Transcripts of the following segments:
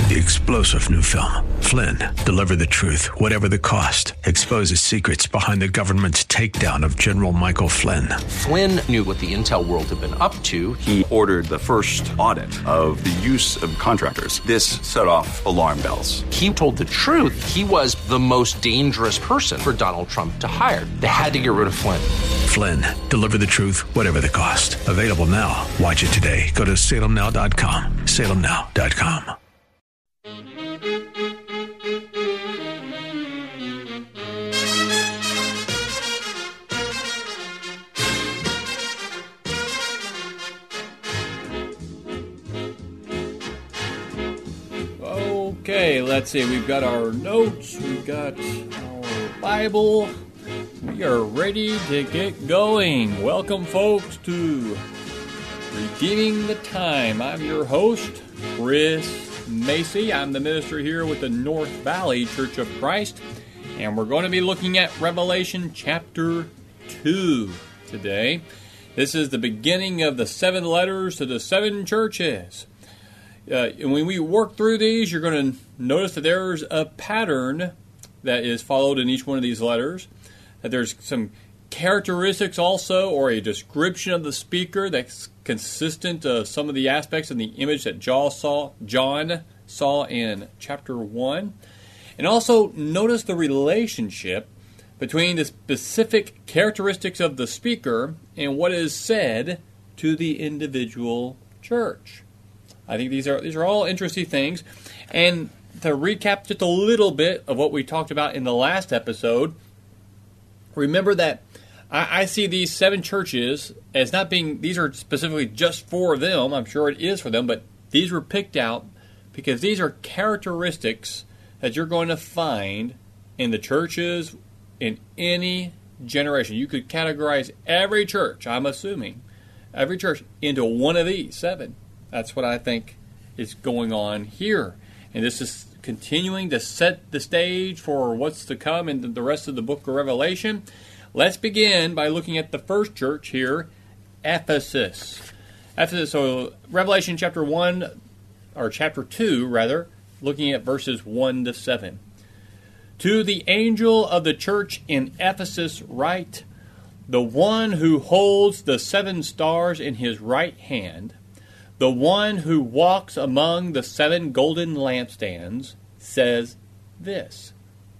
The explosive new film, Flynn, deliver the truth, whatever the cost. Exposes secrets behind the government's takedown of General Michael Flynn. Flynn knew what the intel world had been up to. He ordered the first audit of the use of contractors. This set off alarm bells. He told the truth. He was the most dangerous person for Donald Trump to hire. They had to get rid of Flynn. Flynn, deliver the truth, whatever the cost. Available now. Watch it today. Go to salemnow.com. salemnow.com. Okay, let's see. We've got our notes. We've got our Bible. We are ready to get going. Welcome, folks, to Redeeming the Time. I'm your host, Chris Macy. I'm the minister here with the North Valley Church of Christ, and we're going to be looking at Revelation chapter 2 today. This is the beginning of the 7 letters to the 7 churches. And when we work through these, you're going to notice that there's a pattern that is followed in each one of these letters. That there's some characteristics also, or a description of the speaker that's consistent to some of the aspects in the image that John saw in chapter 1. And also notice the relationship between the specific characteristics of the speaker and what is said to the individual church. I think these are all interesting things. And to recap just a little bit of what we talked about in the last episode, remember that I see these 7 churches as not being, these are specifically just for them. I'm sure it is for them, but these were picked out because these are characteristics that you're going to find in the churches in any generation. You could categorize every church, I'm assuming, every church into one of these 7. That's what I think is going on here. And this is continuing to set the stage for what's to come in the rest of the book of Revelation. Let's begin by looking at the first church here, Ephesus. So Revelation chapter 1, or chapter 2, rather, looking at verses 1 to 7. To the angel of the church in Ephesus write, the one who holds the 7 stars in his right hand, the one who walks among the 7 golden lampstands, says this: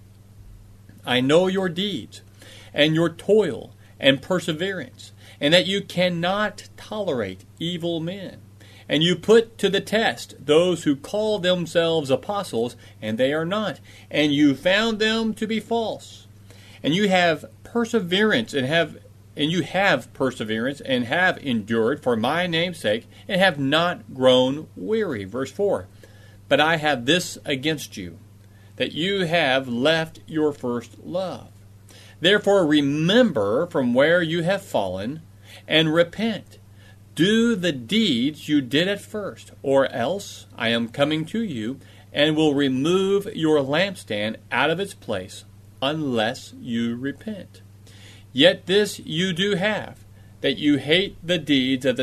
I know your deeds, and your toil, and perseverance, and that you cannot tolerate evil men. And you put to the test those who call themselves apostles, and they are not, and you found them to be false. And you have perseverance, and you have perseverance and have endured for my name's sake and have not grown weary. Verse 4, but I have this against you, that you have left your first love. Therefore remember from where you have fallen and repent. Do the deeds you did at first, or else I am coming to you and will remove your lampstand out of its place unless you repent. Yet this you do have, that you hate the deeds of the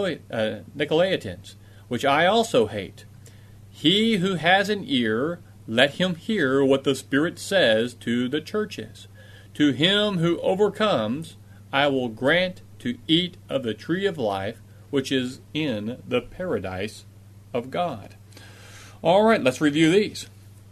Nicolaitans, which I also hate. He who has an ear, let him hear what the Spirit says to the churches. To him who overcomes, I will grant to eat of the tree of life, which is in the paradise of God. All right, let's review these.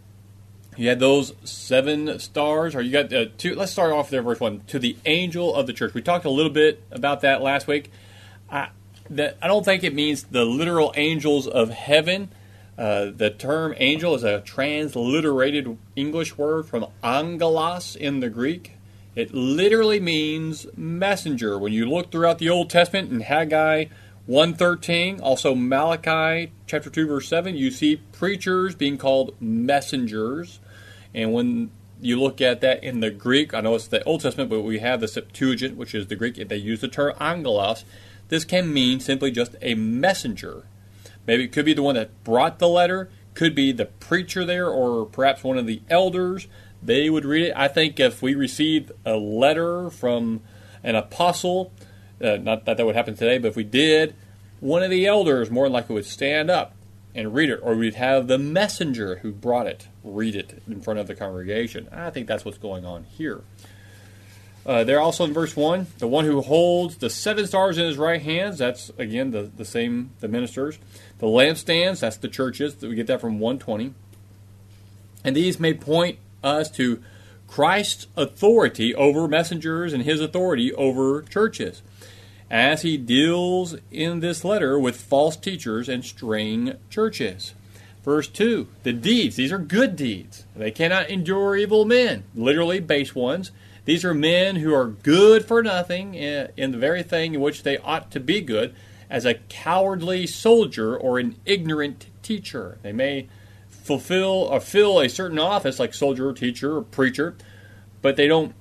You had those 7 stars, or you got 2. Let's start off there, verse 1. To the angel of the church. We talked a little bit about that last week. I don't think it means the literal angels of heaven. The term angel is a transliterated English word from angelos in the Greek. It literally means messenger. When you look throughout the Old Testament in Haggai 1:13, also Malachi chapter 2 verse 7, you see preachers being called messengers. And when you look at that in the Greek, I know it's the Old Testament, but we have the Septuagint, which is the Greek. They use the term angelos. This can mean simply just a messenger. Maybe it could be the one that brought the letter, could be the preacher there, or perhaps one of the elders. They would read it. I think if we received a letter from an apostle, not that that would happen today, but if we did, one of the elders more than likely would stand up and read it, or we'd have the messenger who brought it read it in front of the congregation. I think that's what's going on here. There also in verse 1, the one who holds the 7 stars in his right hands, that's again the ministers. The lampstands, that's the churches. We get that from 120. And these may point us to Christ's authority over messengers and his authority over churches, as he deals in this letter with false teachers and straying churches. Verse 2, the deeds, these are good deeds. They cannot endure evil men, literally base ones. These are men who are good for nothing in the very thing in which they ought to be good, as a cowardly soldier or an ignorant teacher. They may fulfill or fill a certain office like soldier, teacher, or preacher, but they don't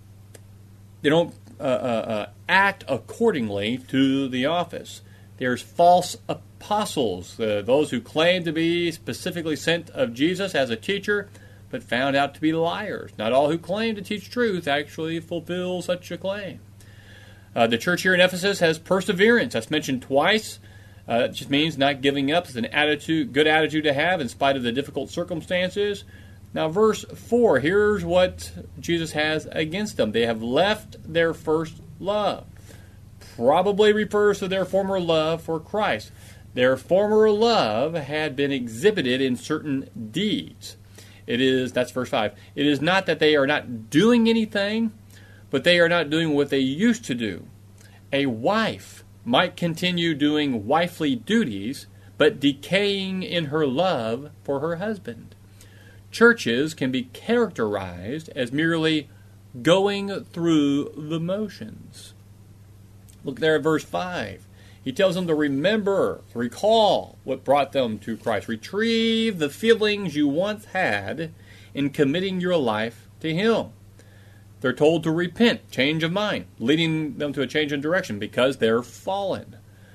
act accordingly to the office. There's false apostles, those who claim to be specifically sent of Jesus as a teacher, but found out to be liars. Not all who claim to teach truth actually fulfill such a claim. The church here in Ephesus has perseverance. That's mentioned twice. It just means not giving up. It's an attitude, good attitude to have in spite of the difficult circumstances. Now, verse 4, here's what Jesus has against them. They have left their first love. Probably refers to their former love for Christ. Their former love had been exhibited in certain deeds. That's verse 5. It is not that they are not doing anything, but they are not doing what they used to do. A wife might continue doing wifely duties, but decaying in her love for her husband. Churches can be characterized as merely going through the motions. Look there at verse 5. He tells them to remember, to recall what brought them to Christ. Retrieve the feelings you once had in committing your life to Him. They're told to repent, change of mind, leading them to a change in direction because they're fallen.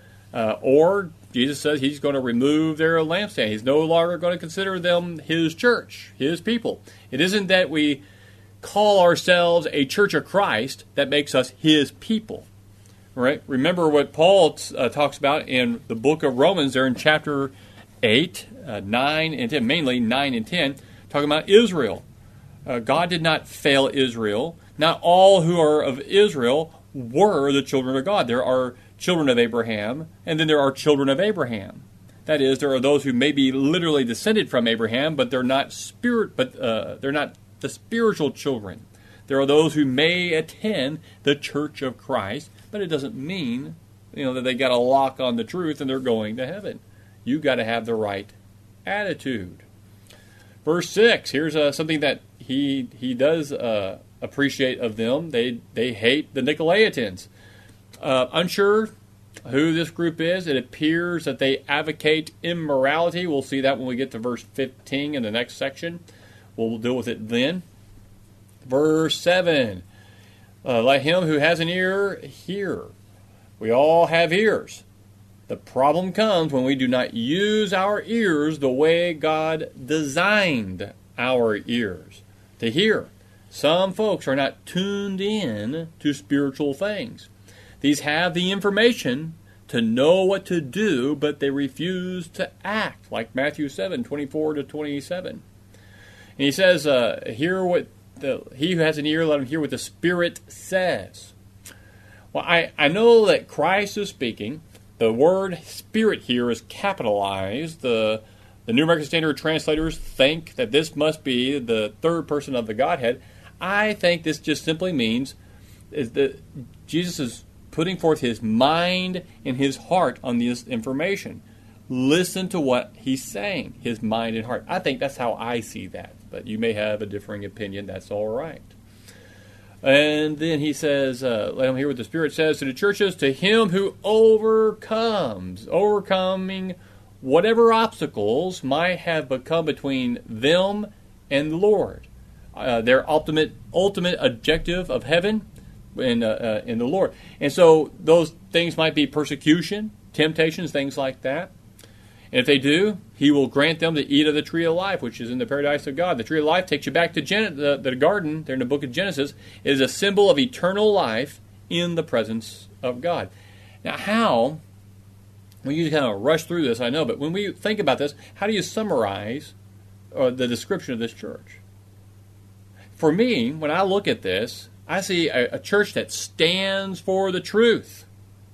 Or Jesus says He's going to remove their lampstand. He's no longer going to consider them His church, His people. It isn't that we call ourselves a church of Christ that makes us His people. Right? Remember what Paul talks about in the book of Romans there in chapter 8, 9, and 10, mainly 9 and 10, talking about Israel. God did not fail Israel. Not all who are of Israel were the children of God. There are children of Abraham, and then there are children of Abraham. That is, there are those who may be literally descended from Abraham, but they're not they're not the spiritual children. There are those who may attend the church of Christ, but it doesn't mean, that they got a lock on the truth and they're going to heaven. You got to have the right attitude. Verse 6, here's something that he does appreciate of them. They hate the Nicolaitans. Unsure who this group is. It appears that they advocate immorality. We'll see that when we get to verse 15 in the next section. We'll deal with it then. Verse 7, let him who has an ear hear. We all have ears. The problem comes when we do not use our ears the way God designed our ears to hear. Some folks are not tuned in to spiritual things. These have the information to know what to do, but they refuse to act, like Matthew 7, 24 to 27. And he says, hear what he who has an ear, let him hear what the Spirit says. Well, I know that Christ is speaking. The word Spirit here is capitalized. The New American Standard translators think that this must be the third person of the Godhead. I think this just simply means is that Jesus is putting forth His mind and His heart on this information. Listen to what He's saying, His mind and heart. I think that's how I see that. But you may have a differing opinion. That's all right. And then he says, let him hear what the Spirit says to the churches. To him who overcoming whatever obstacles might have become between them and the Lord. Their ultimate objective of heaven in the Lord. And so those things might be persecution, temptations, things like that. And if they do, He will grant them to eat of the tree of life, which is in the paradise of God. The tree of life takes you back to the garden, there in the book of Genesis. It is a symbol of eternal life in the presence of God. Now, how We usually kind of rush through this, I know, but when we think about this, how do you summarize the description of this church? For me, when I look at this, I see a church that stands for the truth,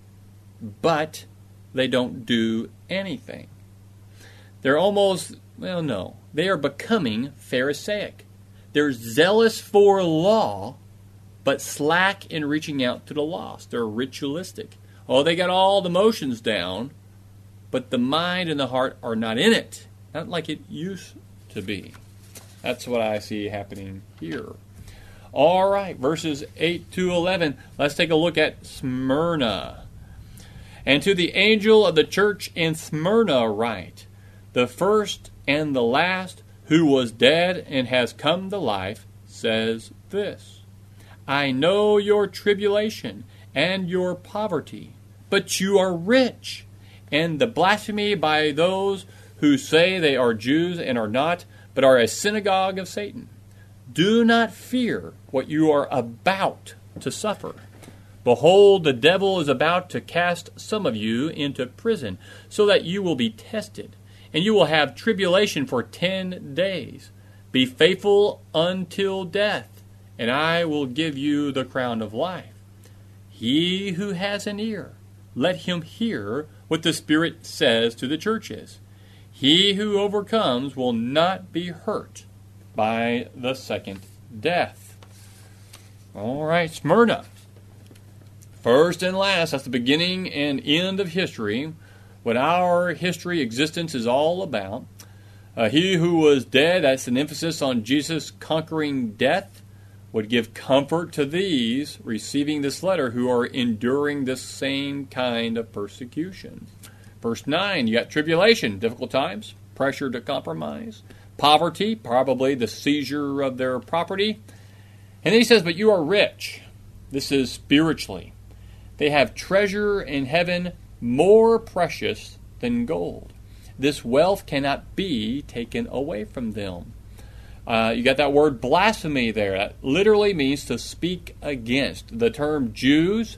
but they don't do anything. They're almost, well, no, they are becoming Pharisaic. They're zealous for law, but slack in reaching out to the lost. They're ritualistic. Oh, they got all the motions down, but the mind and the heart are not in it. Not like it used to be. That's what I see happening here. All right, verses 8 to 11. Let's take a look at Smyrna. And to the angel of the church in Smyrna write, the first and the last, who was dead and has come to life, says this: I know your tribulation and your poverty, but you are rich, and the blasphemy by those who say they are Jews and are not, but are a synagogue of Satan. Do not fear what you are about to suffer. Behold, the devil is about to cast some of you into prison, so that you will be tested, and you will have tribulation for 10 days. Be faithful until death, and I will give you the crown of life. He who has an ear, let him hear what the Spirit says to the churches. He who overcomes will not be hurt by the second death. All right, Smyrna. First and last, that's the beginning and end of history, what our history existence is all about. He who was dead, that's an emphasis on Jesus conquering death, would give comfort to these receiving this letter who are enduring this same kind of persecution. Verse 9, you got tribulation, difficult times, pressure to compromise, poverty, probably the seizure of their property. And then he says, but you are rich. This is spiritually. They have treasure in heaven more precious than gold. This wealth cannot be taken away from them. You got that word blasphemy there. That literally means to speak against. The term Jews,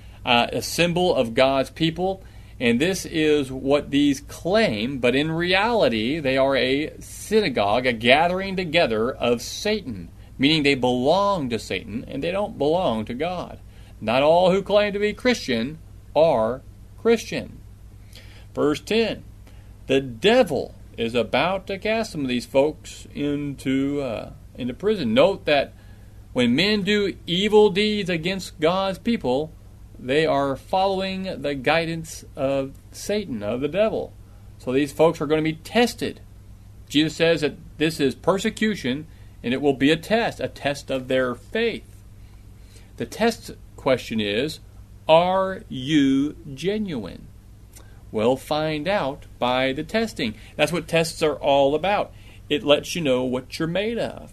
a symbol of God's people, and this is what these claim, but in reality they are a synagogue, a gathering together of Satan, meaning they belong to Satan and they don't belong to God. Not all who claim to be Christian are Christian. Verse 10, the devil is about to cast some of these folks into prison. Note that when men do evil deeds against God's people, they are following the guidance of Satan, of the devil. So these folks are going to be tested. Jesus says that this is persecution, and it will be a test of their faith. The test question is, are you genuine? We'll find out by the testing. That's what tests are all about. It lets you know what you're made of.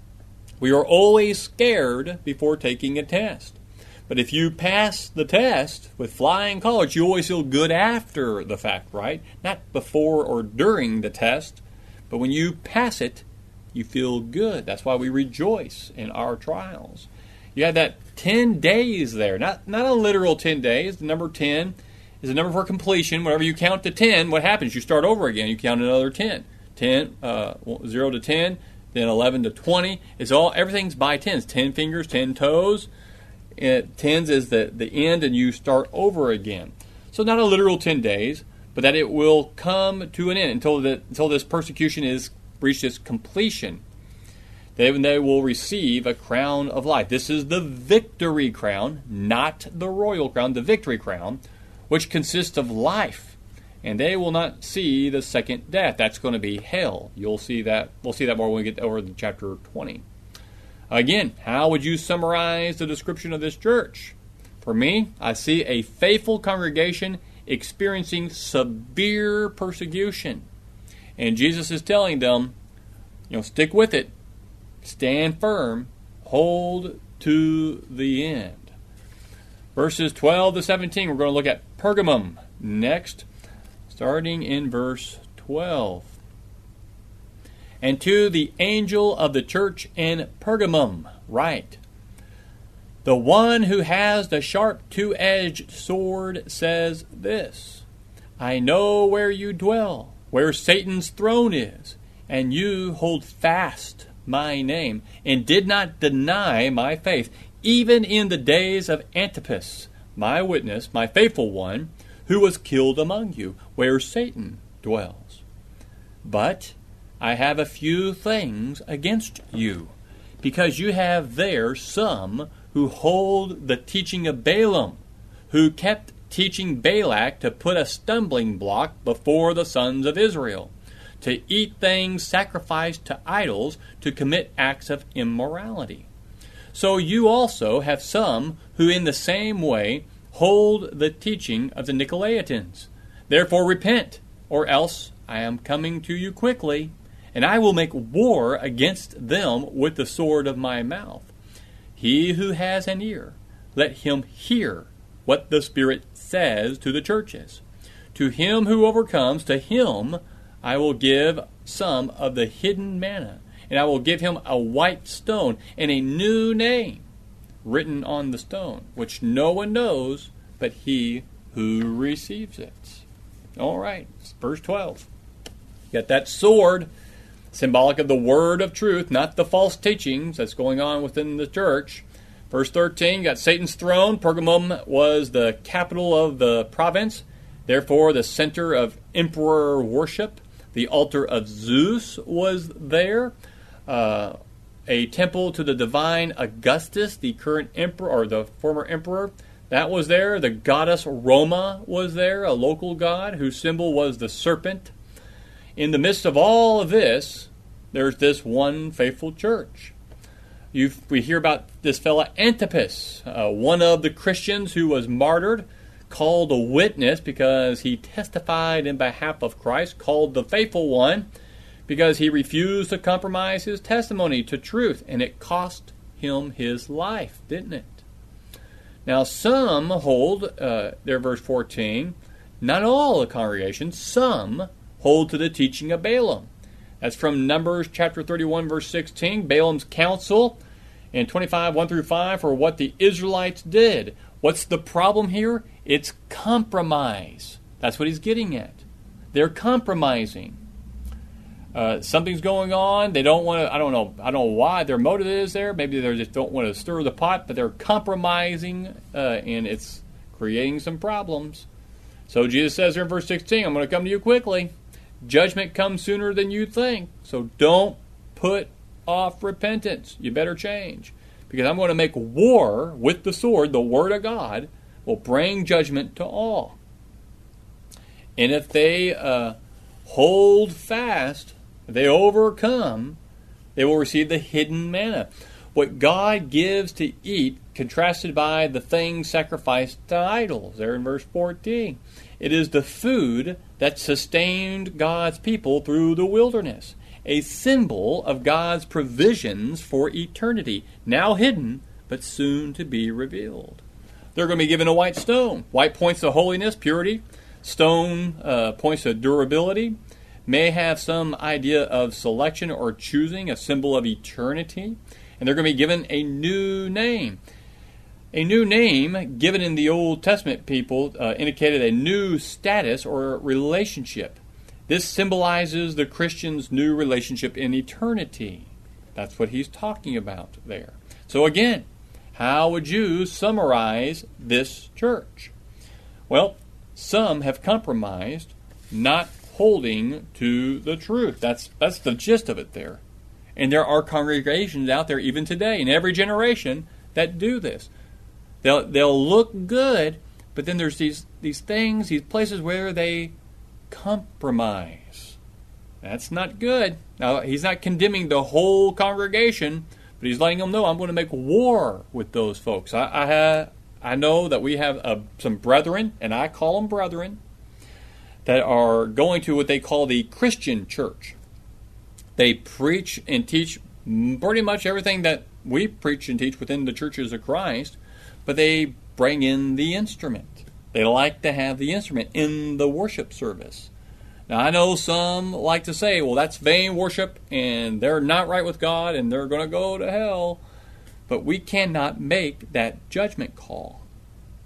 We are always scared before taking a test. But if you pass the test with flying colors, you always feel good after the fact, right? Not before or during the test, but when you pass it, you feel good. That's why we rejoice in our trials. You had that 10 days there, not a literal 10 days. The number 10 is a number for completion. Whenever you count to 10, what happens? You start over again. You count another 10. 10, 0 to 10, then 11 to 20. Everything's by tens. 10 fingers, 10 toes. Tens is the end, and you start over again. So not a literal 10 days, but that it will come to an end until this persecution is reached its completion. Then they will receive a crown of life. This is the victory crown, not the royal crown, the victory crown, which consists of life. And they will not see the second death. That's going to be hell. You'll see that. We'll see that more when we get over to chapter 20. Again, how would you summarize the description of this church? For me, I see a faithful congregation experiencing severe persecution. And Jesus is telling them, stick with it. Stand firm. Hold to the end. Verses 12 to 17, we're going to look at Pergamum next, starting in verse 12. And to the angel of the church in Pergamum write, the one who has the sharp two-edged sword says this, I know where you dwell, where Satan's throne is, and you hold fast my name, and did not deny my faith, even in the days of Antipas, my witness, my faithful one, who was killed among you, where Satan dwells. But I have a few things against you, because you have there some who hold the teaching of Balaam, who kept teaching Balak to put a stumbling block before the sons of Israel, to eat things sacrificed to idols, to commit acts of immorality. So you also have some who in the same way hold the teaching of the Nicolaitans. Therefore repent, or else I am coming to you quickly, and I will make war against them with the sword of my mouth. He who has an ear, let him hear what the Spirit says to the churches. To him who overcomes, to him I will give some of the hidden manna, and I will give him a white stone and a new name written on the stone, which no one knows but he who receives it. All right, verse 12. You got that sword, symbolic of the word of truth, not the false teachings that's going on within the church. Verse 13, you got Satan's throne. Pergamum was the capital of the province, therefore the center of emperor worship. The altar of Zeus was there. A temple to the divine Augustus, the current emperor, or the former emperor, that was there. The goddess Roma was there, a local god whose symbol was the serpent. In the midst of all of this, there's this one faithful church. We hear about this fella Antipas, one of the Christians who was martyred, called a witness because he testified in behalf of Christ, called the faithful one because he refused to compromise his testimony to truth, and it cost him his life, didn't it? Now some hold, there verse 14, not all the congregation, some hold to the teaching of Balaam. That's from Numbers chapter 31, verse 16, Balaam's counsel, and 25, 1 through 5, for what the Israelites did. What's the problem here? It's compromise. That's what he's getting at. They're compromising. Something's going on. They don't want to, I don't know why their motive is there. Maybe they just don't want to stir the pot, but they're compromising, and it's creating some problems. So Jesus says here in verse 16, I'm going to come to you quickly. Judgment comes sooner than you think. So don't put off repentance. You better change. Because I'm going to make war with the sword, the word of God, will bring judgment to all. And if they hold fast, if they overcome, they will receive the hidden manna. What God gives to eat, contrasted by the things sacrificed to idols, there in verse 14. It is the food that sustained God's people through the wilderness, a symbol of God's provisions for eternity, now hidden, but soon to be revealed. They're going to be given a white stone. White points to holiness, purity. Stone points to durability. May have some idea of selection or choosing, a symbol of eternity. And they're going to be given a new name. A new name given in the Old Testament people indicated a new status or relationship. This symbolizes the Christian's new relationship in eternity. That's what he's talking about there. So again, how would you summarize this church? Well, some have compromised, not holding to the truth. That's the gist of it there. And there are congregations out there even today, in every generation, that do this. They'll look good, but then there's these things, these places where they compromise. That's not good. Now, he's not condemning the whole congregation, but he's letting them know, I'm going to make war with those folks. I know that we have some brethren, and I call them brethren, that are going to what they call the Christian church. They preach and teach pretty much everything that we preach and teach within the churches of Christ, but they bring in the instrument. They like to have the instrument in the worship service. Now, I know some like to say, well, that's vain worship, and they're not right with God, and they're going to go to hell. But we cannot make that judgment call.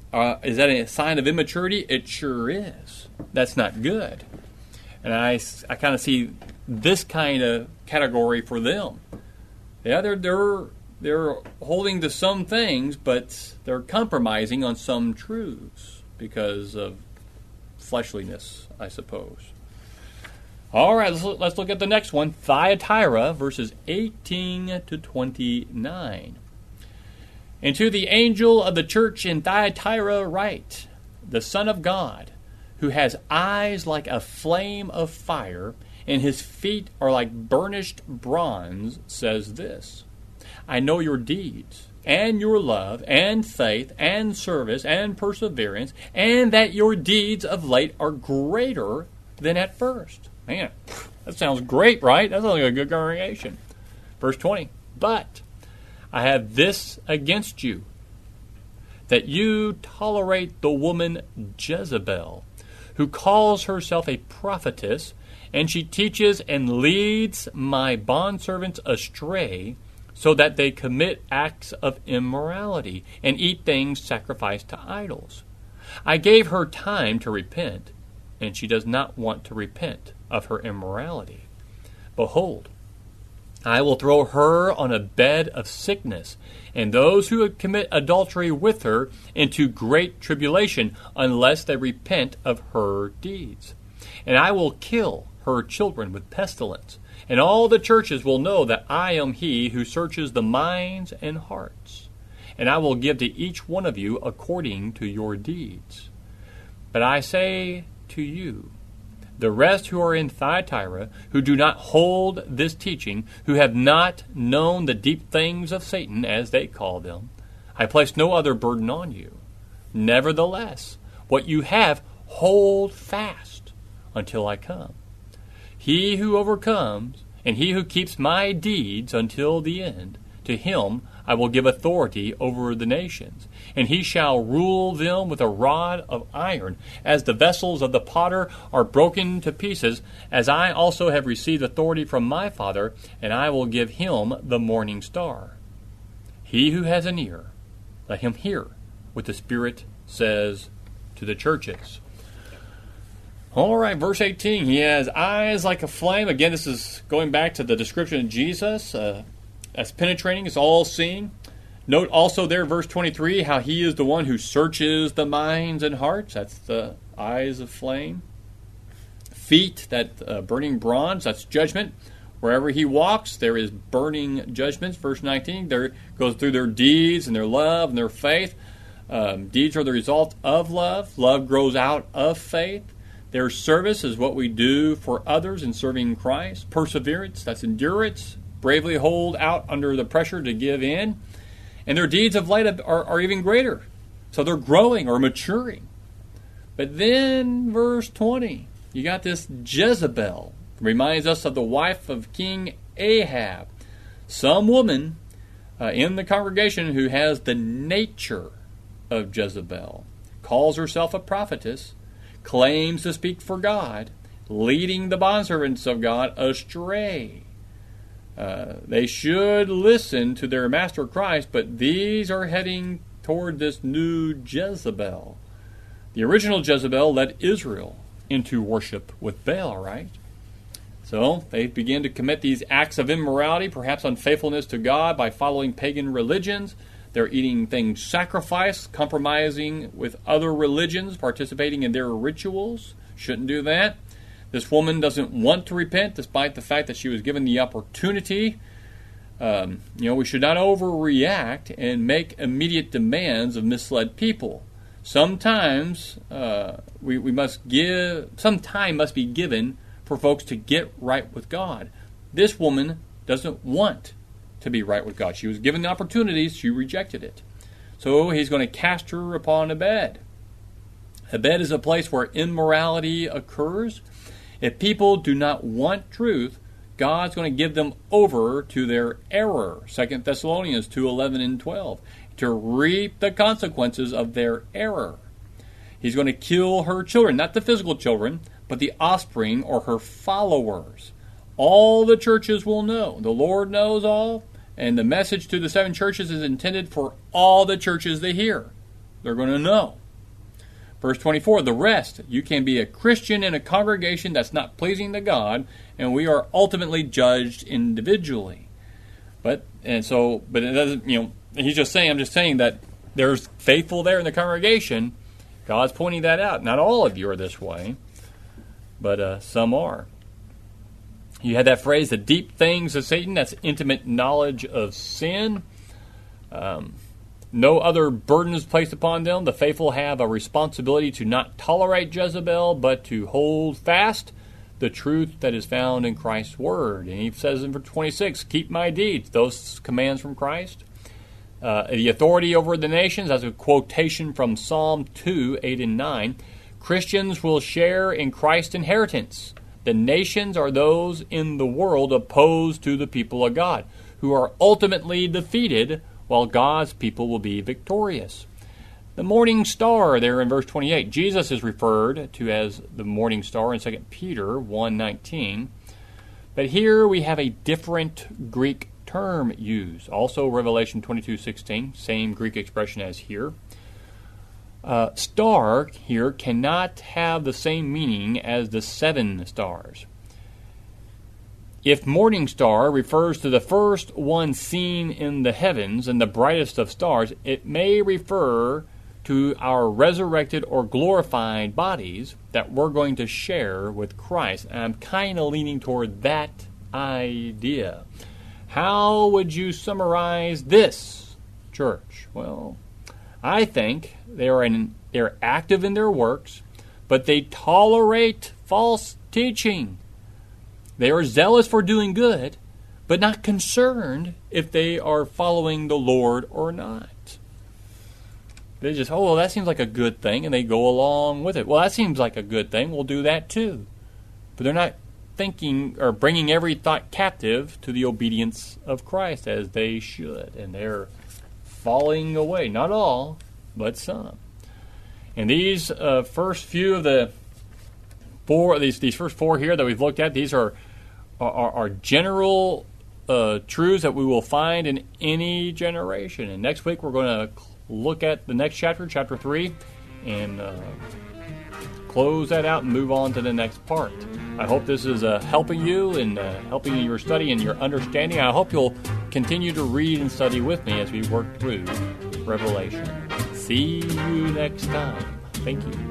Is that a sign of immaturity? It sure is. That's not good. And I kind of see this kind of category for them. Yeah, they're holding to some things, but they're compromising on some truths because of fleshliness, I suppose. All right, let's look at the next one, Thyatira, verses 18 to 29. And to the angel of the church in Thyatira write, the Son of God, who has eyes like a flame of fire, and his feet are like burnished bronze, says this: I know your deeds, and your love, and faith, and service, and perseverance, and that your deeds of late are greater than at first. Man, that sounds great, right? That sounds like a good congregation. Verse 20, but I have this against you, that you tolerate the woman Jezebel, who calls herself a prophetess, and she teaches and leads my bondservants astray, so that they commit acts of immorality and eat things sacrificed to idols. I gave her time to repent, and she does not want to repent of her immorality. Behold, I will throw her on a bed of sickness, and those who commit adultery with her into great tribulation, unless they repent of her deeds. And I will kill her children with pestilence, and all the churches will know that I am he who searches the minds and hearts. And I will give to each one of you according to your deeds. But I say to you, the rest who are in Thyatira, who do not hold this teaching, who have not known the deep things of Satan, as they call them, I place no other burden on you. Nevertheless, what you have, hold fast until I come. He who overcomes, and he who keeps my deeds until the end, to him I will give authority over the nations, and he shall rule them with a rod of iron, as the vessels of the potter are broken to pieces, as I also have received authority from my Father, and I will give him the morning star. He who has an ear, let him hear what the Spirit says to the churches. All right, verse 18, he has eyes like a flame. Again, this is going back to the description of Jesus. That's penetrating, it's all-seeing. Note also there, verse 23, how he is the one who searches the minds and hearts. That's the eyes of flame. Feet, that burning bronze, that's judgment. Wherever he walks, there is burning judgments. Verse 19, there goes through their deeds and their love and their faith. Deeds are the result of love. Love grows out of faith. Their service is what we do for others in serving Christ. Perseverance, that's endurance. Bravely hold out under the pressure to give in. And their deeds of late are even greater. So they're growing or maturing. But then, verse 20, you got this Jezebel. Reminds us of the wife of King Ahab. Some woman in the congregation who has the nature of Jezebel. Calls herself a prophetess. Claims to speak for God. Leading the bondservants of God astray. They should listen to their master Christ, but these are heading toward this new Jezebel. The original Jezebel led Israel into worship with Baal, right? So they begin to commit these acts of immorality, perhaps unfaithfulness to God, by following pagan religions. They're eating things sacrificed, compromising with other religions, participating in their rituals. Shouldn't do that. This woman doesn't want to repent, despite the fact that she was given the opportunity. We should not overreact and make immediate demands of misled people. Sometimes we must give. Some time must be given for folks to get right with God. This woman doesn't want to be right with God. She was given the opportunities. She rejected it. So he's going to cast her upon a bed. A bed is a place where immorality occurs. If people do not want truth, God's going to give them over to their error. 2 Thessalonians 2:11 and 12. To reap the consequences of their error. He's going to kill her children, not the physical children, but the offspring or her followers. All the churches will know. The Lord knows all, and the message to the 7 churches is intended for all the churches they hear. They're going to know. Verse 24, the rest, you can be a Christian in a congregation that's not pleasing to God, and we are ultimately judged individually. But it doesn't, he's just saying, I'm just saying that there's faithful there in the congregation. God's pointing that out. Not all of you are this way, but some are. You had that phrase, the deep things of Satan, that's intimate knowledge of sin. No other burden is placed upon them. The faithful have a responsibility to not tolerate Jezebel, but to hold fast the truth that is found in Christ's Word. And he says in verse 26, keep my deeds, those commands from Christ. The authority over the nations, that's a quotation from Psalm 2, 8 and 9. Christians will share in Christ's inheritance. The nations are those in the world opposed to the people of God, who are ultimately defeated, while God's people will be victorious. The morning star there in verse 28, Jesus is referred to as the morning star in 2 Peter 1:19. But here we have a different Greek term used. Also Revelation 22:16, same Greek expression as here. Star here cannot have the same meaning as the 7 stars. If morning star refers to the first one seen in the heavens and the brightest of stars, it may refer to our resurrected or glorified bodies that we're going to share with Christ. And I'm kind of leaning toward that idea. How would you summarize this, church? Well, I think they're active in their works, but they tolerate false teaching. They are zealous for doing good, but not concerned if they are following the Lord or not. They just, that seems like a good thing, and they go along with it. Well, that seems like a good thing. We'll do that too. But they're not thinking or bringing every thought captive to the obedience of Christ as they should. And they're falling away. Not all, but some. And these first few of the these first 4 here that we've looked at, these are general truths that we will find in any generation. And next week we're going to look at the next chapter, chapter 3, and close that out and move on to the next part. I hope this is helping you and helping in your study and your understanding. I hope you'll continue to read and study with me as we work through Revelation. See you next time. Thank you.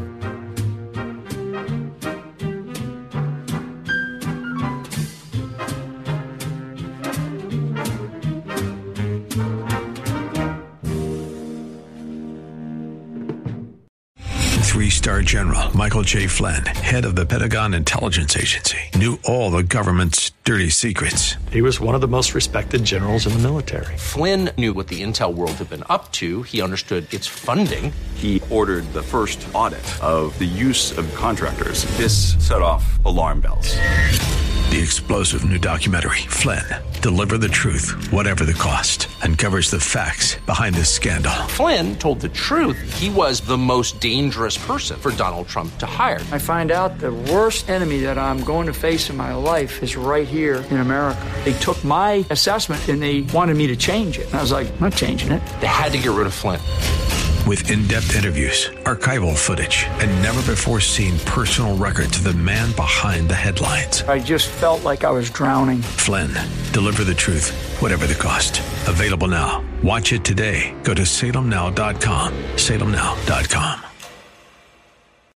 Three-star General Michael J. Flynn, head of the Pentagon Intelligence Agency, knew all the government's dirty secrets. He was one of the most respected generals in the military. Flynn knew what the intel world had been up to. He understood its funding. He ordered the first audit of the use of contractors. This set off alarm bells. The explosive new documentary, Flynn, Deliver the Truth, Whatever the Cost, uncovers the facts behind this scandal. Flynn told the truth. He was the most dangerous person for Donald Trump to hire. I find out the worst enemy that I'm going to face in my life is right here in America. They took my assessment and they wanted me to change it. And I was like, I'm not changing it. They had to get rid of Flynn. With in-depth interviews, archival footage, and never-before-seen personal records of the man behind the headlines. I just felt like I was drowning. Flynn, Deliver the Truth, Whatever the Cost. Available now. Watch it today. Go to salemnow.com. salemnow.com.